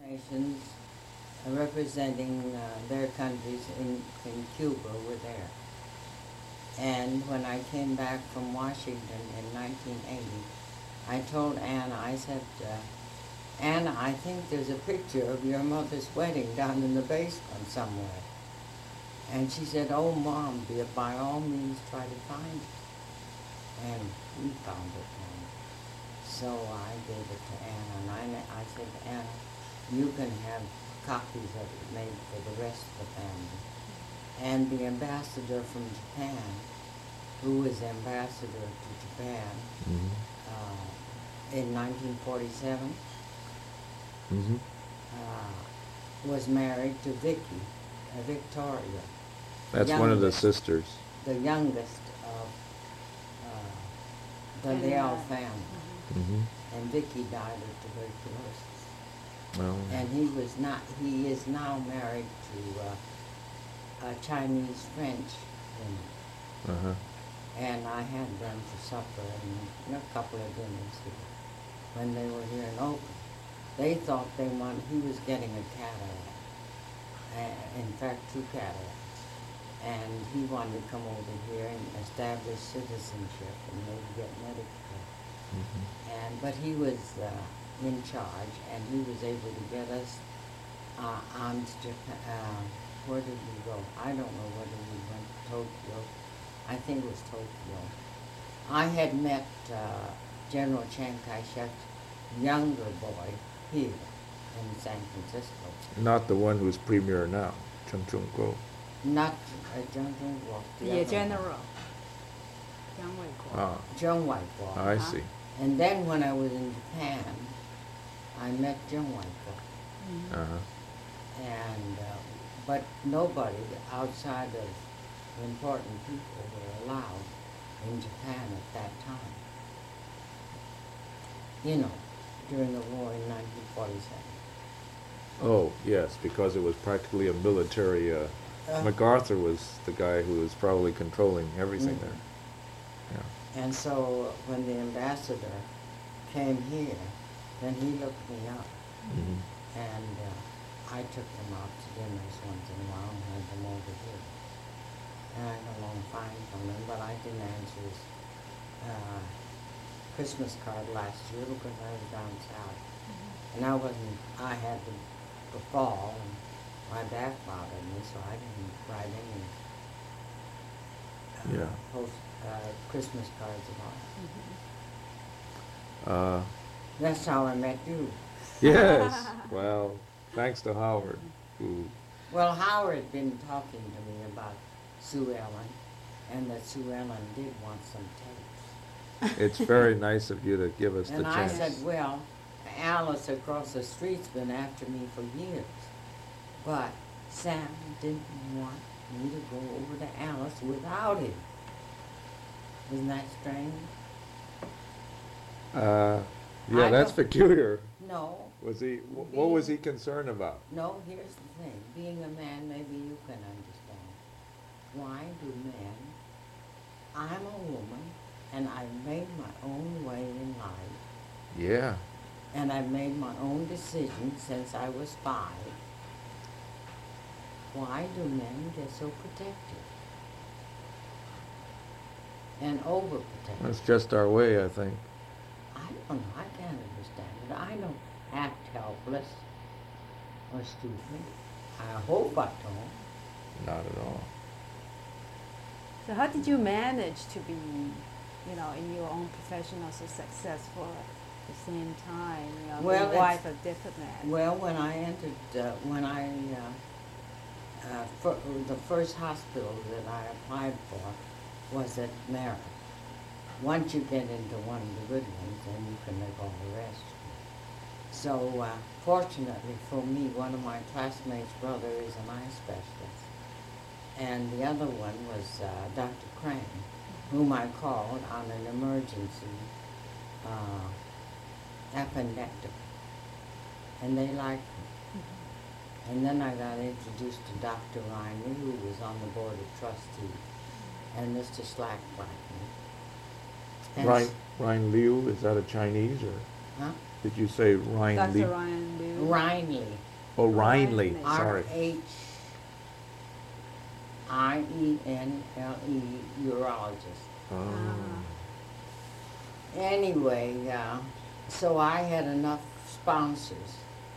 nations representing their countries in Cuba were there. And when I came back from Washington in 1980, I told Anna, I said, Anna, I think there's a picture of your mother's wedding down in the basement somewhere. And she said, oh, Mom, by all means try to find it. And we found it. And so I gave it to Anna. And I said, Anna, you can have copies of it made for the rest of the family. And the ambassador from Japan, who was ambassador to Japan in 1947, was married to Victoria. That's one of the sisters. The youngest of the Leal family. And Vicky died of tuberculosis. Well, And he is now married to a Chinese French woman. And I had them for supper and a couple of dinners here when they were here in Oakland. They thought he was getting a cataract. In fact, 2 cataracts. And he wanted to come over here and establish citizenship and maybe get medical care. But he was in charge, and he was able to get us on to Japan. Where did we go? I don't know whether we went to Tokyo. I think it was Tokyo. I had met General Chiang Kai-shek's younger boy here in San Francisco. not the one who's premier now, Chung Chung-kuo. Not Zheng Zhongguo. The general. Jiang Weiguo. Zheng Weiguo. I see. And then when I was in Japan, I met Zheng Weiguo. And but nobody outside of important people were allowed in Japan at that time. You know, during the war in 1947. Oh, yes, because it was practically a military. MacArthur was the guy who was probably controlling everything there. Yeah. And so when the ambassador came here, then he looked me up. And I took them out to dinners once in a while and had them over here. And I got along fine from him, but I didn't answer his Christmas card last year because I was down south. And I had the fall, and my back bothered me, so I didn't write any Christmas cards at all. That's how I met you. Yes. Well, thanks to Howard, who. Well, Howard had been talking to me about Sue Ellen, and that Sue Ellen did want some tapes. It's very nice of you to give us the And I chance. said, well, Alice across the street's been after me for years, but Sam didn't want me to go over to Alice without him. Isn't that strange? Yeah, that's peculiar. No. Was he? What was he concerned about? No, here's the thing. Being a man, maybe you can understand. Why do men, I'm a woman, and I've made my own way in life, Yeah. and I've made my own decisions since I was 5. Why do men get so protective and overprotective? That's just our way, I think. I don't know. I can't understand it. I don't act helpless or stupid. I hope I don't. Not at all. So how did you manage to be, in your own profession so successful at the same time, Well, being wife of diplomat? Well, when I entered, the first hospital that I applied for was at Merritt. Once you get into one of the good ones, then you can make all the rest. So, fortunately for me, one of my classmates' brother is an eye specialist. And the other one was Dr. Crane, whom I called on an emergency appendectomy. And they liked me. And then I got introduced to Dr. Ryan, who was on the board of trustees, and Mr. Slack Blackman. Ryan Liu, is that a Chinese or? Huh? Did you say Ryan Lee? Dr. Ryan Liu. Rhineley. Oh, Ryan Lee. Rhineley. Sorry. R-H-I-E-N-L-E, urologist. Oh. Anyway, so I had enough sponsors,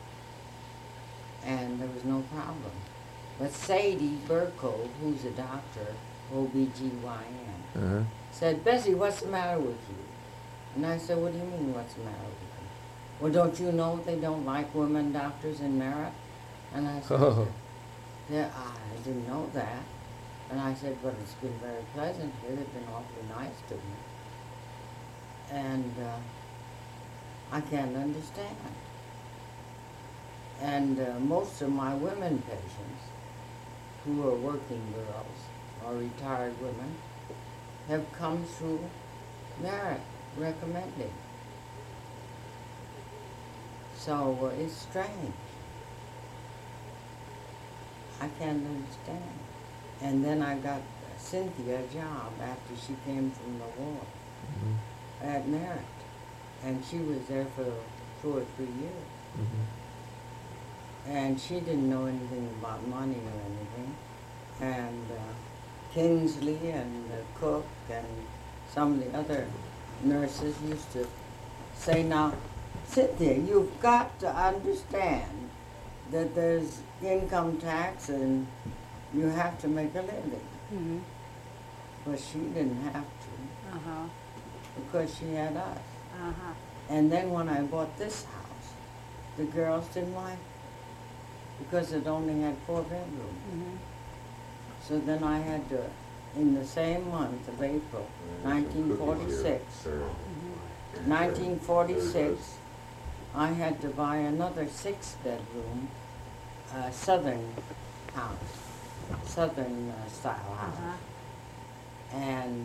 and there was no problem. But Sadie Burkle, who's a doctor, OBGYN, Uh-huh. said, Bessie, what's the matter with you? And I said, what do you mean, what's the matter with you? Well, don't you know they don't like women doctors in Merritt? And I said, Oh. yeah, I didn't know that. And I said, but it's been very pleasant here. They've been awfully nice to me. And I can't understand. And most of my women patients, who are working girls or retired women, have come through Merritt recommending. So it's strange. I can't understand. And then I got Cynthia a job after she came from the war Mhm. at Merritt. And she was there for 2 or 3 years. Mhm. And she didn't know anything about money or anything. And Kingsley and Cook and some of the other nurses used to say, now, Cynthia, you've got to understand that there's income tax and you have to make a living. Mm-hmm. But she didn't have to Uh-huh. because she had us. Uh-huh. And then when I bought this house, the girls didn't like it because it only had 4 bedrooms. Mm-hmm. So then I had to, in the same month of April, 1946, 1946, I had to buy another 6-bedroom southern house, southern style house. Uh-huh. And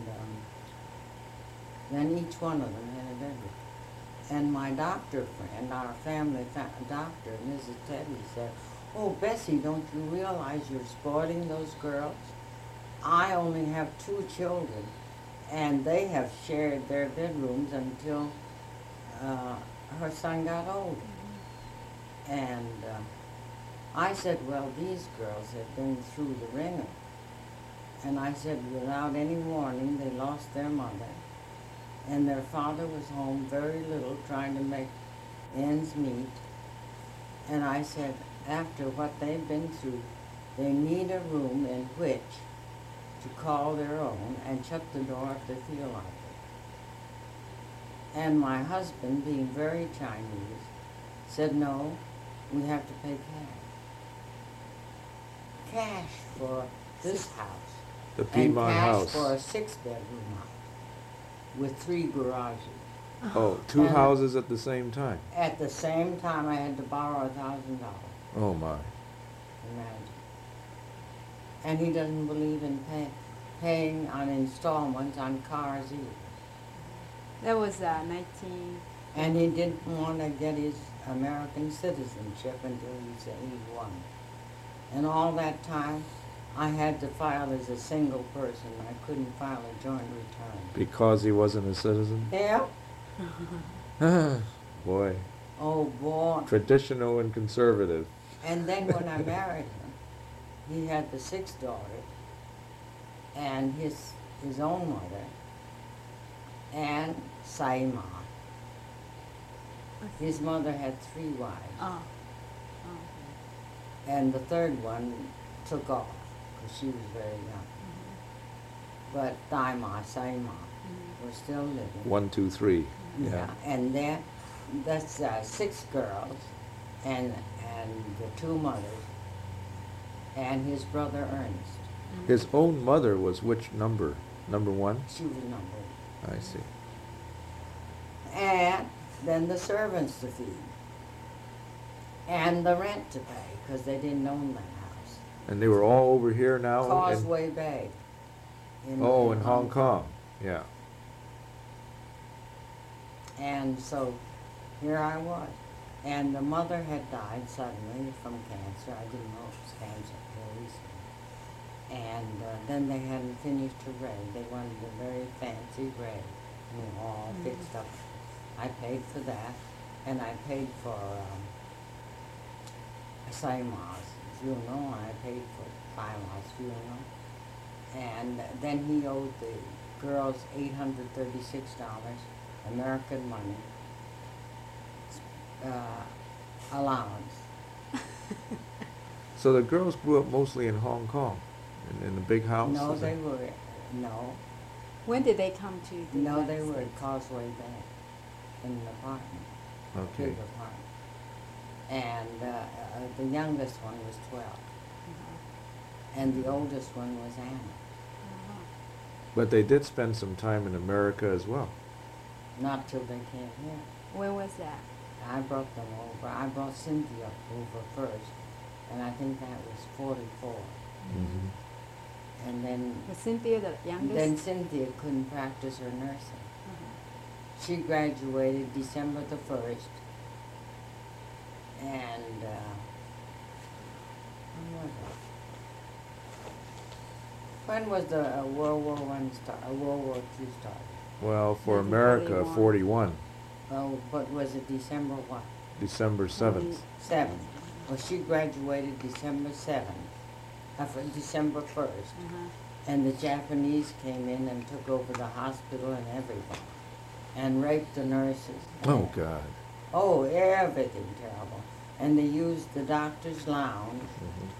then each one of them had a bedroom. And my doctor friend, our family doctor, Mrs. Teddy, said, oh, Bessie, don't you realize you're spoiling those girls? I only have 2 children, and they have shared their bedrooms until her son got older. And I said, well, these girls have been through the ringer. And I said, without any warning, they lost their mother. And their father was home very little, trying to make ends meet. And I said, after what they've been through, they need a room in which to call their own and shut the door if they feel like it. And my husband, being very Chinese, said, no, we have to pay cash. Cash for this house. The Piedmont and cash house. for a 6-bedroom house with 3 garages. Oh, 2 And houses at the same time. At the same time, I had to borrow $1,000. Oh my. Imagine. And he doesn't believe in paying on installments on cars either. That was 19... And he didn't want to get his American citizenship until he was 81. And all that time, I had to file as a single person. I couldn't file a joint return. Because he wasn't a citizen? Yeah? Boy. Oh, boy. Traditional and conservative. And then when I married him, he had the 6th daughter and his own mother and Saima. His mother had 3 wives. Oh. Oh. And the 3rd one took off because she was very young. But Saima was still living. 1, 2, 3. Yeah. And then that's 6 girls and the 2 mothers and his brother Ernest. His own mother was which number? Number 1? She was number 1. I see. And then the servants to feed. And the rent to pay, because they didn't own that house. And they were all over here now? Causeway Bay. In Hong Kong. Yeah. And so here I was. And the mother had died suddenly from cancer. I didn't know it was cancer until recently. And then they hadn't finished her grave. They wanted a very fancy grave, all fixed up. I paid for that. and I paid for Saima's funeral. I paid for Saima's funeral, and then he owed the girls $836 American money allowance. So the girls grew up mostly in Hong Kong, in the big house? No, is they it? were no. When did they come to the No, United they were States? at Causeway Bay in an apartment, a Okay. big apartment. And the youngest one was 12, Uh-huh. and the oldest one was Anna. Uh-huh. But they did spend some time in America as well. Not till they came here. When was that? I brought them over. I brought Cynthia over first, and I think that was 44. Mm-hmm. And then, Was Cynthia the youngest? then Cynthia couldn't practice her nursing. Uh-huh. She graduated December the 1st, and when was the World War One start? World War II started? Well, for America, 1941. 41, Oh, but was it December what? December 7th. 7th. Well, she graduated December 7th, December 1st, Uh-huh. and the Japanese came in and took over the hospital and everything, and raped the nurses. Oh, God. Oh, everything terrible. And they used the doctor's lounge Mhm.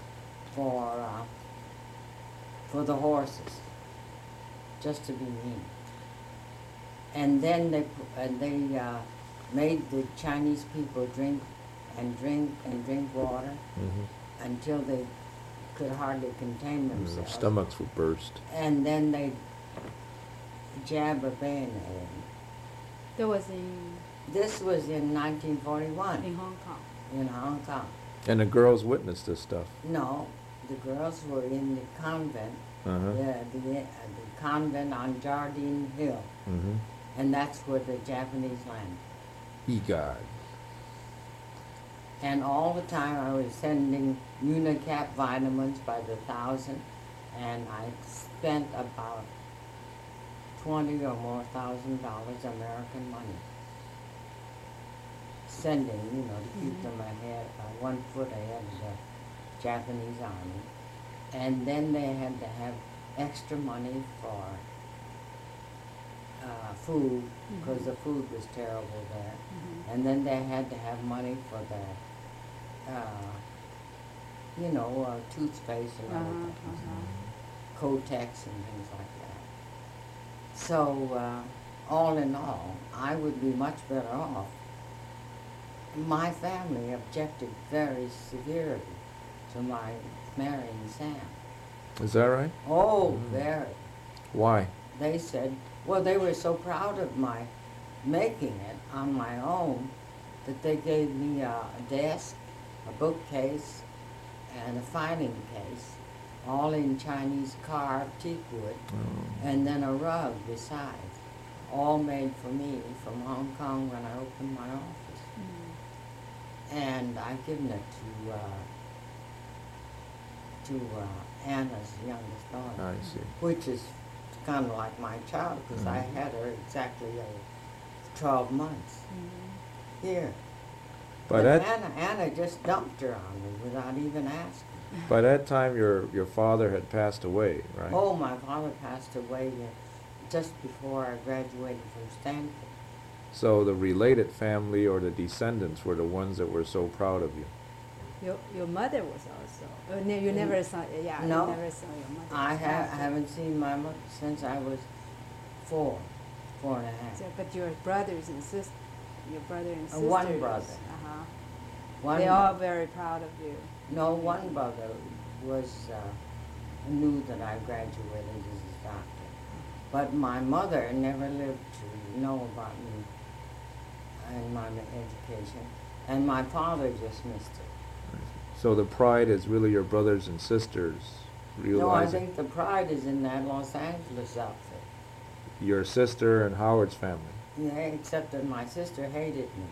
for the horses, just to be mean. And then they made the Chinese people drink and drink and drink water Mhm. until they could hardly contain Their themselves. stomachs would burst. And then they jab a bayonet in. That was in This was in 1941 Hong Kong. in Hong Kong. And the girls witnessed this stuff. No, the girls were in the convent, Uh-huh. the convent on Jardine Hill, Mm-hmm. and that's where the Japanese landed. E-God. And all the time I was sending Unicap vitamins by the thousand, and I spent about $20 or more thousand American money sending, to keep them ahead, 1 foot ahead of the Japanese army. And then they had to have extra money for food, because the food was terrible there. Mhm. And then they had to have money for the, toothpaste and Uh-huh, everything, uh-huh. Kotex and things like that. So, all in all, I would be much better off. My family objected very severely to my marrying Sam. Is that right? Oh, Mm. very. Why? They said, well, they were so proud of my making it on my own that they gave me a desk, a bookcase, and a filing case, all in Chinese carved teak wood, Oh. and then a rug besides, all made for me from Hong Kong when I opened my office. Mm. And I've given it to Anna's youngest daughter, I see. which is kind of like my child, because I Mhm. had her exactly 12 months Mm. here. By But that, Anna just dumped her on me without even asking. by that time, your father had passed away, right? Oh, my father passed away just before I graduated from Stanford. So the related family or the descendants were the ones that were so proud of you. Your mother was also. You never saw. Yeah, No. you never saw your mother. I after. haven't seen my mother since I was 4 and a half. So, but your brothers and sisters, your brother and sisters. One brother. Uh-huh. One They're all bro- very proud of you. No, one brother was knew that I graduated as a doctor, but my mother never lived to know about me and my education, and my father just missed it. So the pride is really your brothers and sisters realizing. No, I think the pride is in that Los Angeles outfit. Your sister and Howard's family. Yeah, except that my sister hated me.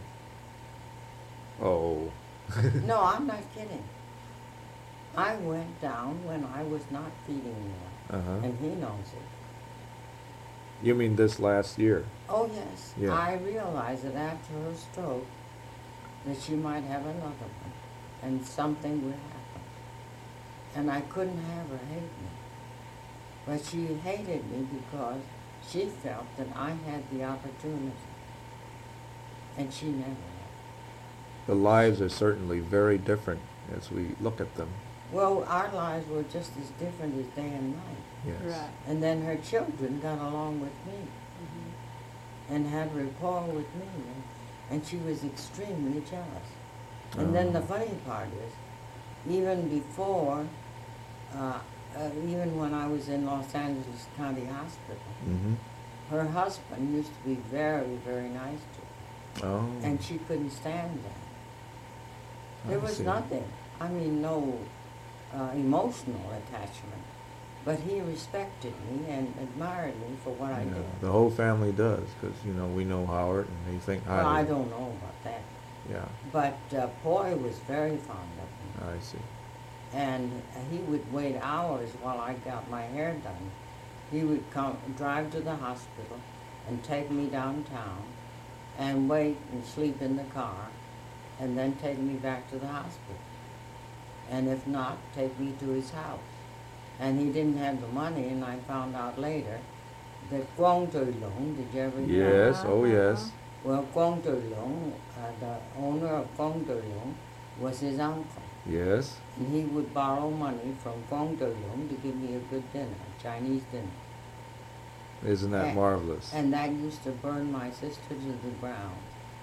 Oh. No, I'm not kidding. I went down when I was not feeding well, Uh-huh. and he knows it. You mean this last year? Oh, yes. Yeah. I realized that after her stroke, that she might have another one, and something would happen. And I couldn't have her hate me. But she hated me because she felt that I had the opportunity, and she never had. The lives are certainly very different as we look at them. Well, our lives were just as different as day and night. Yes. Right. And then her children got along with me and had rapport with me, and she was extremely jealous. And then the funny part is, even before, even when I was in Los Angeles County Hospital, Mm-hmm. her husband used to be very, very nice to her, Oh. and she couldn't stand that. There I was see. nothing, I mean, no emotional attachment, but he respected me and admired me for what I Yeah, did. the whole family does, because, you know, we know Howard and they think highly. Well, I don't know about that, Yeah, but Poy was very fond of me. I see. And he would wait hours while I got my hair done. He would come, drive to the hospital and take me downtown and wait and sleep in the car and then take me back to the hospital. And if not, take me to his house. And he didn't have the money, and I found out later that Quang Tui Lung, did you ever hear? Yes, oh yes. Well, Quang Tui Lung, the owner of Quang Tui Lung, was his uncle. Yes. And he would borrow money from Quang Tui Lung to give me a good dinner, Chinese dinner. Isn't that And- marvelous? And that used to burn my sister to the ground.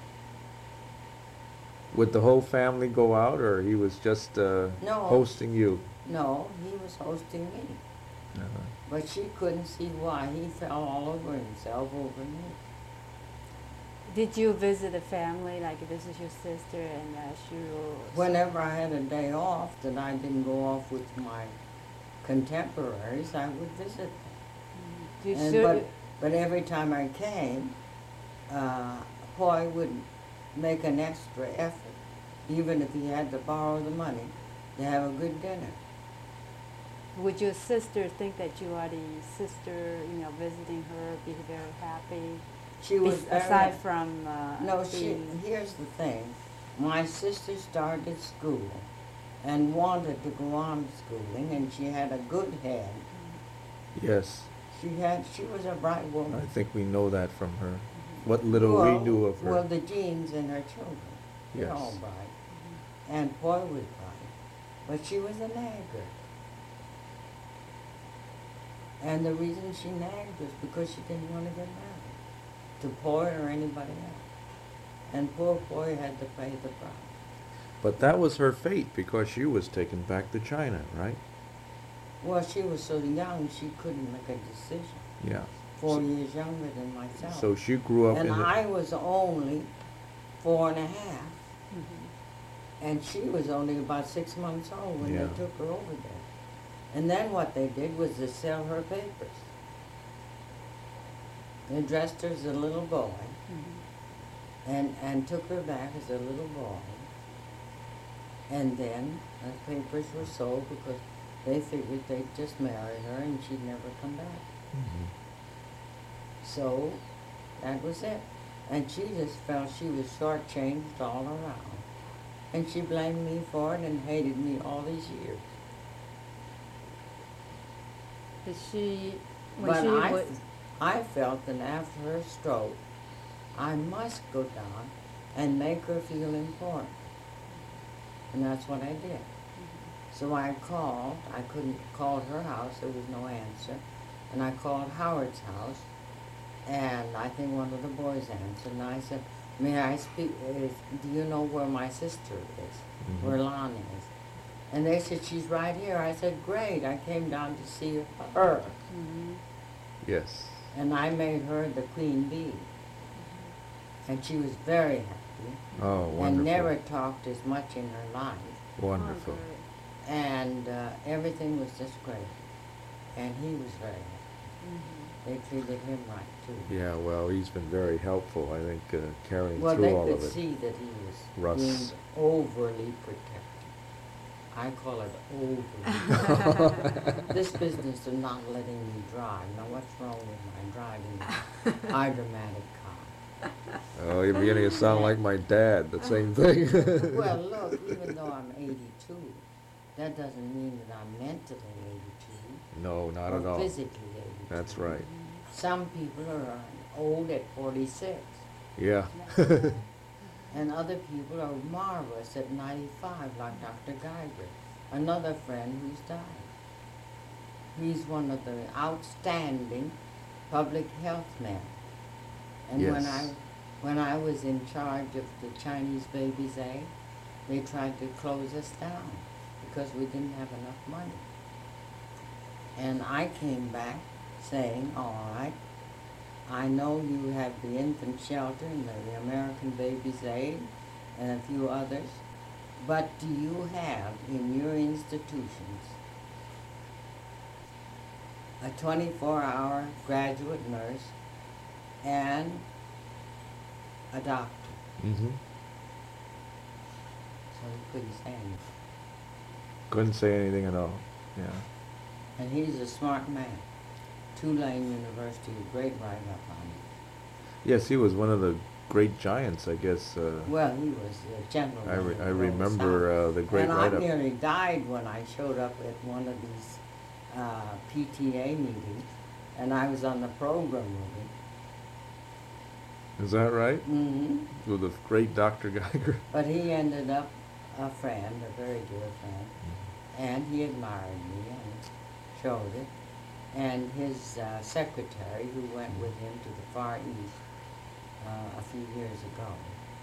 Would the whole family go out, or he was just No. hosting you? No, he was hosting me. Uh-huh. But she couldn't see why. He fell all over himself over me. Did you visit the family, like visit your sister and she was... Whenever I had a day off that I didn't go off with my contemporaries, I would visit them. You And should... but every time I came, Hoy would make an extra effort, even if he had to borrow the money, to have a good dinner. Would your sister think that you are the sister, you know, visiting her, be very happy? She was Aside from No, being... here's the thing. My sister started school and wanted to go on schooling, and she had a good head. Yes, She was a bright woman. I think we know that from her. What little we knew of her. Well, the genes in her children, they're Yes. all bright. And Poy was bright, but she was a nagger. And the reason she nagged was because she didn't want to get married to Poy or anybody else. And poor Poy had to pay the price. But that was her fate, because she was taken back to China, right? Well, she was so young, she couldn't make a decision. Yeah. 4 years younger than myself. So she grew up and in the... I was only 4 and a half. Mhm. And she was only about 6 months old when Yeah. they took her over there. And then what they did was to sell her papers. They dressed her as a little boy Mhm. and took her back as a little boy. And then the papers were sold because they figured they'd just marry her and she'd never come back. Mhm. So that was it. And she just felt she was shortchanged all around. And she blamed me for it and hated me all these years. Did she... But I, was... I felt that after her stroke, I must go down and make her feel important. And that's what I did. So I called. I couldn't call her house. There was no answer. And I called Howard's house. And I think one of the boys answered. And I said, may I speak? Do you know where my sister is? Mhm. Where Lon is? And they said, she's right here. I said, great. I came down to see her. Mhm. Yes. And I made her the queen bee. And she was very happy. Oh, wonderful. And never talked as much in her life. Wonderful. Oh, great. And everything was just great. And he was very happy. Mhm. They treated him right, too. Yeah, well, he's been very helpful, I think, carrying Well, through they all could of it. see that he was Russ. being overly protective. I call it over. This business of not letting me drive. Now, what's wrong with my driving a hydromatic car? Oh, you're beginning to sound like my dad, the same thing. Well, look, even though I'm 82, that doesn't mean that I'm mentally 82. No, not or at all. physically 82. That's right. Some people are old at 46, Yeah. and other people are marvelous at 95, like Dr. Geiger, another friend who's died. He's one of the outstanding public health men. And Yes. when I was in charge of the Chinese Babies Aid, they tried to close us down because we didn't have enough money. And I came back saying, all right, I know you have the infant shelter and the American Babies Aid and a few others, but do you have in your institutions a 24-hour graduate nurse and a doctor? Mm-hmm. So he couldn't say anything. Couldn't say anything at all. Yeah. And he's a smart man. Tulane University, a great write-up on him. Yes, he was one of the great giants, I guess. Well, he was a general. I remember the great and write-up. I nearly died when I showed up at one of these PTA meetings, and I was on the program with him. Is that right? Mm-hmm. With the great Dr. Geiger. But he ended up a friend, a very dear friend, and he admired me and showed it. And his secretary, who went with him to the Far East a few years ago,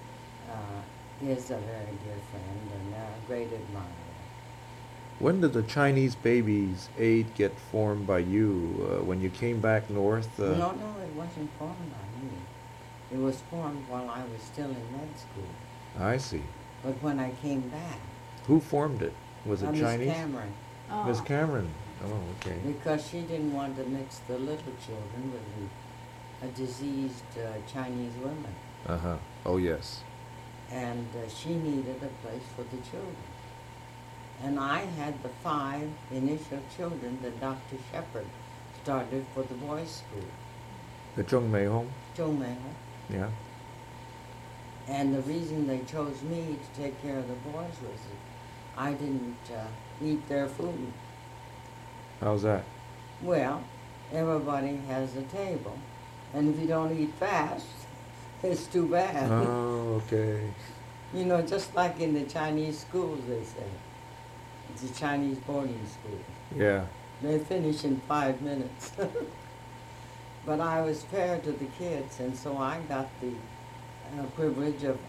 is a very dear friend and a great admirer. When did the Chinese Babies Aid get formed by you? When you came back north? No, it wasn't formed by me. It was formed while I was still in med school. I see. But when I came back, Who formed it? Was it Miss Chinese? Cameron, Oh. Miss Cameron. Oh, okay. because she didn't want to mix the little children with the diseased Chinese women. Uh-huh. Oh, yes. And she needed a place for the children. And I had the 5 initial children that Dr. Shepard started for the boys' school, The Chung Mei Hong? Zhongmei. Yeah. And the reason they chose me to take care of the boys was that I didn't eat their food. How's that? Well, everybody has a table, and if you don't eat fast, it's too bad. Oh, okay. You know, just like in the Chinese schools, they say. It's a Chinese boarding school. Yeah. They finish in 5 minutes. But I was fair to the kids, and so I got the privilege of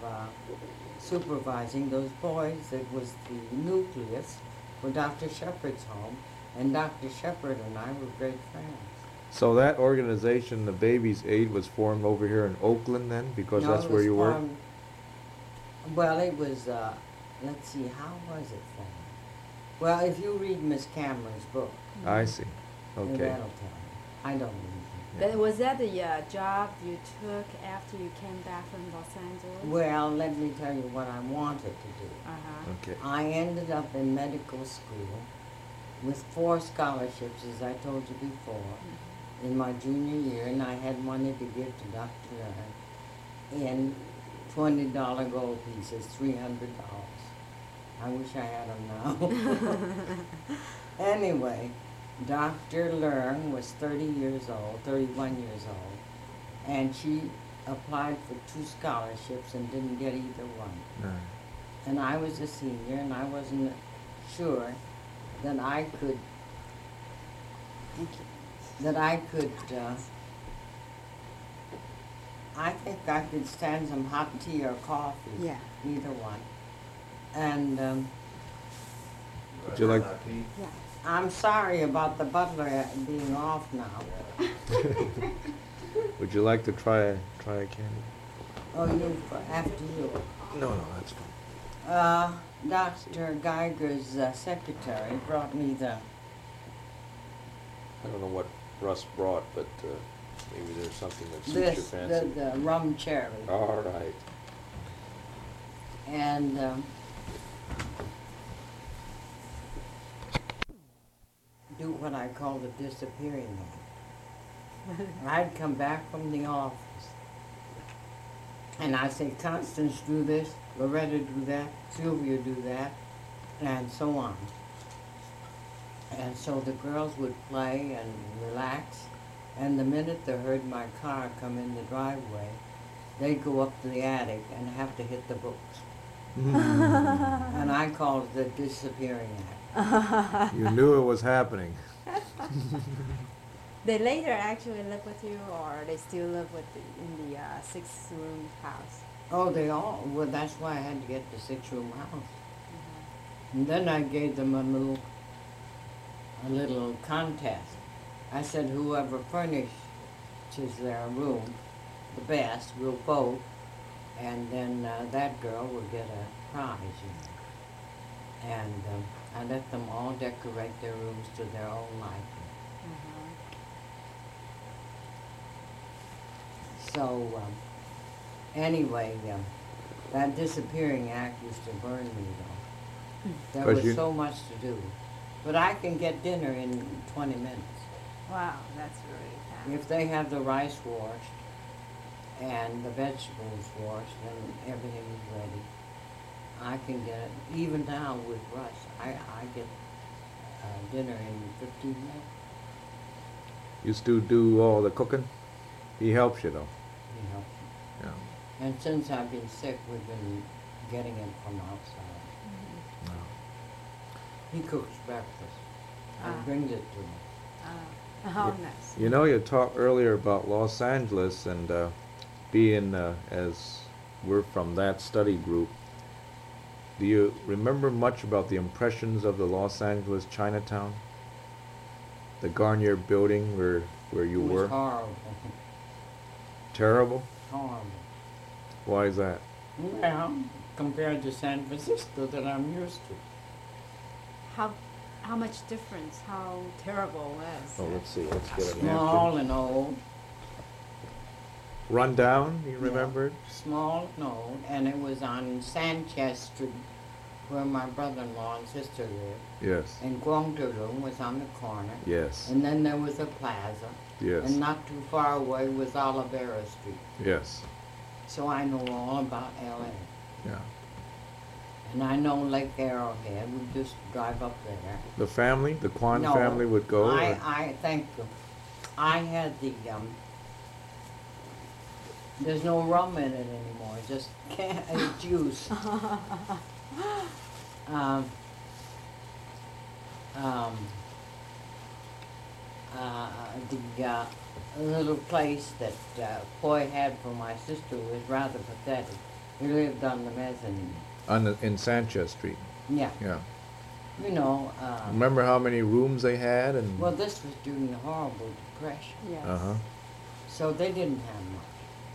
supervising those boys. That was the nucleus for Dr. Shepard's home, and Dr. Shepard and I were great friends. So that organization, the Babies Aid, was formed over here in Oakland then? Because No, that's it where was you were? formed- Well, it was, let's see, how was it formed? Well, if you read Miss Cameron's book, I see. then Okay. that'll tell you. I don't read Yeah. But was that the job you took after you came back from Los Angeles? it. Well, let me tell you what I wanted to do. Uh-huh. Okay. I ended up in medical school with 4 scholarships, as I told you before, in my junior year, and I had money to give to Dr. Leonard in $20 gold pieces, $300. I wish I had them now. Anyway, Dr. Leung was 31 years old, and she applied for 2 scholarships and didn't get either one. No. And I was a senior, and I wasn't sure that I could, I think I could stand some hot tea or coffee. Yeah. Either one. And Would you like? Yeah. I'm sorry about the butler being off now. Would you like to try a candy? Oh, you, after you. No, that's fine. Dr. Geiger's secretary brought me the, I don't know what Russ brought, but maybe there's something that suits your this, fancy. the rum cherry. All right. And called the disappearing act. I'd come back from the office, and I'd say, Constance, do this, Loretta, do that, Sylvia, do that, and so on. And so the girls would play and relax, and the minute they heard my car come in the driveway, they'd go up to the attic and have to hit the books. And I called it the disappearing act. You knew it was happening. They later actually live with you, or they still live with in the 6-room house? Oh, they all, well, that's why I had to get the 6-room house. And then I gave them a little contest. I said, whoever furnishes their room the best will vote, and then that girl will get a prize, you know. And I let them all decorate their rooms to their own liking. So, anyway, that disappearing act used to burn me, though. There 'Cause was you- so much to do. But I can get dinner in 20 minutes. Wow, that's really fast. If they have the rice washed and the vegetables washed and everything is ready, I can get it. Even now with Russ, I get dinner in 15 minutes. You still do all the cooking? He helps you though. You know. Yeah. And since I've been sick, we've been getting it from outside. No. He cooks breakfast and Ah. brings it to me. How nice. You know, you talked earlier about Los Angeles and being, as we're from that study group, do you remember much about the impressions of the Los Angeles Chinatown? The Garnier building where you It were? was horrible. Terrible? Horrible. Why is that? Well, compared to San Francisco that I'm used to. How much difference? How terrible was? Oh, let's see. Let's get a Small napkin. and old. Run down, you Yeah. remembered? Small and old, and it was on Sanchez Street, where my brother-in-law and sister lived. Yes. And Guangdong was on the corner. Yes. And then there was a plaza. Yes. And not too far away was Olivera Street. Yes. So I know all about LA. Yeah. And I know Lake Arrowhead. We just drive up there. The family, the Kwan No, family would go? or- I thank you. I had the there's no rum in it anymore. It's just juice. um, the little place that Foy had for my sister was rather pathetic. He lived on the mezzanine. In Sanchez Street, Yeah, yeah. you know. Remember how many rooms they had and? Well, this was during the horrible depression, Yes. Uh-huh. so they didn't have much.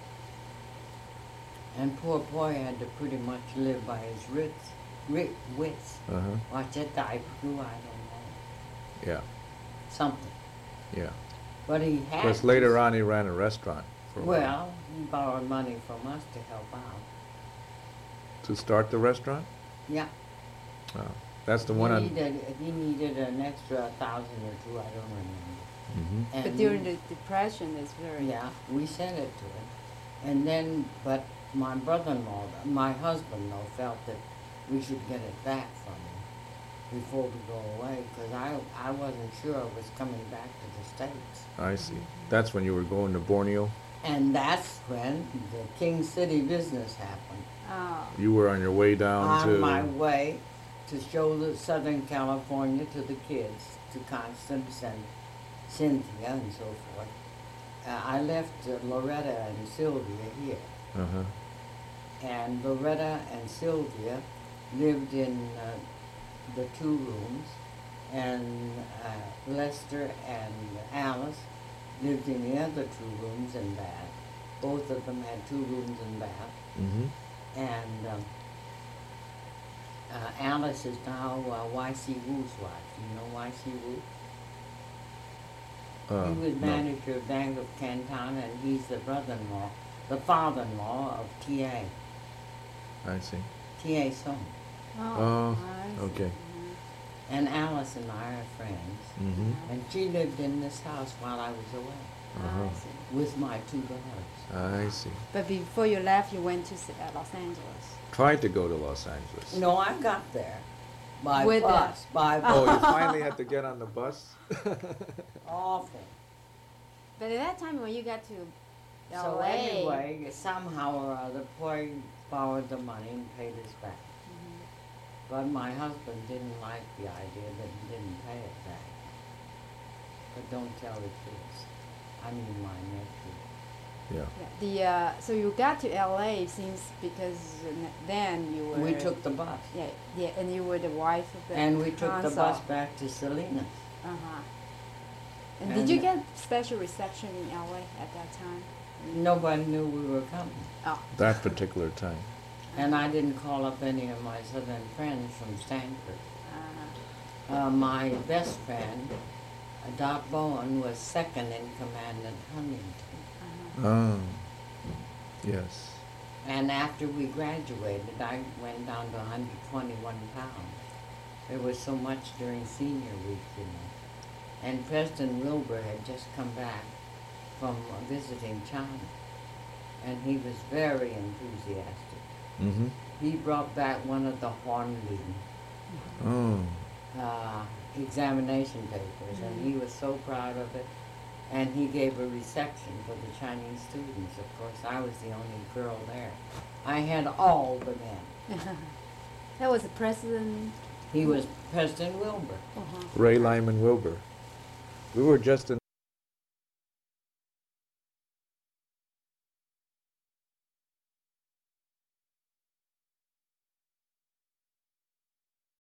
And poor boy had to pretty much live by his wits. Uh-huh. What's it I do? I don't know. Yeah, Something. yeah. But he had. Because later on he ran a restaurant for a while. Well, he borrowed money from us to help out. To start the restaurant? Yeah. Oh, that's the one on. He needed an extra 1,000 or 2, I don't remember. Mhm. And But during the depression, it's very. Yeah, we sent it to him. And then, but my brother-in-law, my husband though, felt that we should get it back from him before we go away, because I wasn't sure I was coming back to the States. I see. That's when you were going to Borneo? And that's when the King City business happened. Oh. You were on your way down to... On my way to show the Southern California to the kids, to Constance and Cynthia and so forth. I left Loretta and Sylvia here. Uh-huh. And Loretta and Sylvia lived in the 2 rooms, and Lester and Alice lived in the other 2 rooms and bath. Both of them had 2 rooms and bath. Mm-hmm. And Alice is now Y.C. Wu's wife. You know Y.C. Wu? He was No. manager of Bank of Canton, and he's the brother-in-law, the father-in-law of T.A. I see. T.A. Sung. Oh, I see. okay. Mhm. And Alice and I are friends. Mm-hmm. And she lived in this house while I was away Uh-huh. I see. with my 2 daughters. I see. But before you left, you went to Los Angeles. Tried to go to Los Angeles. No, I got there by With bus. By Oh, bus. you finally had to get on the bus? Awful. But at that time, when you got to So LA, anyway, somehow or other, Poy borrowed the money and paid us back. But my husband didn't like the idea that he didn't pay it back. But don't tell the kids. I mean my nephew. Yeah. yeah, so you got to LA since because then you were. We took the bus. Yeah, and you were the wife of the. And we took the consul. bus back to Salinas. Uh-huh. And did you get special reception in LA at that time? Nobody knew we were coming. Oh. That particular time. And I didn't call up any of my southern friends from Stanford. Uh, My best friend, Doc Bowen, was second in command at Huntington. uh-huh. Oh. Yes. And after we graduated, I went down to 121 pounds. There was so much during senior week, you know. And President Wilbur had just come back from visiting China. And he was very enthusiastic. Mm-hmm. He brought back one of the Huanling Oh. examination papers, and he was so proud of it. And he gave a reception for the Chinese students. Of course, I was the only girl there. I had all the men. That was the president. He was President Wilbur. Uh-huh. Ray Lyman Wilbur. We were just in